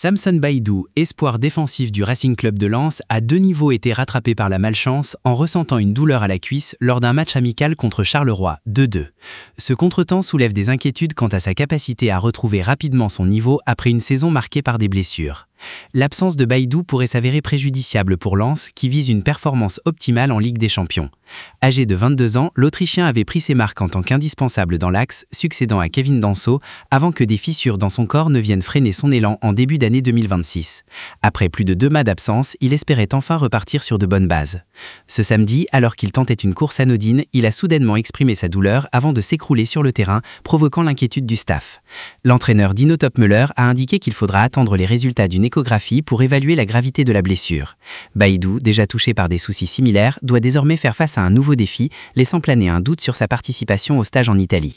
Samson Baidoo, espoir défensif du Racing Club de Lens, a de nouveau été rattrapé par la malchance en ressentant une douleur à la cuisse lors d'un match amical contre Charleroi, 2-2. Ce contretemps soulève des inquiétudes quant à sa capacité à retrouver rapidement son niveau après une saison marquée par des blessures. L'absence de Baidoo pourrait s'avérer préjudiciable pour Lens, qui vise une performance optimale en Ligue des Champions. Âgé de 22 ans, l'Autrichien avait pris ses marques en tant qu'indispensable dans l'axe, succédant à Kevin Danso, avant que des fissures dans son corps ne viennent freiner son élan en début d'année 2026. Après plus de 2 mois d'absence, il espérait enfin repartir sur de bonnes bases. Ce samedi, alors qu'il tentait une course anodine, il a soudainement exprimé sa douleur avant de s'écrouler sur le terrain, provoquant l'inquiétude du staff. L'entraîneur Dino Topmöller a indiqué qu'il faudra attendre les résultats d'une échographie pour évaluer la gravité de la blessure. Baidoo, déjà touché par des soucis similaires, doit désormais faire face à un nouveau défi, laissant planer un doute sur sa participation au stage en Italie.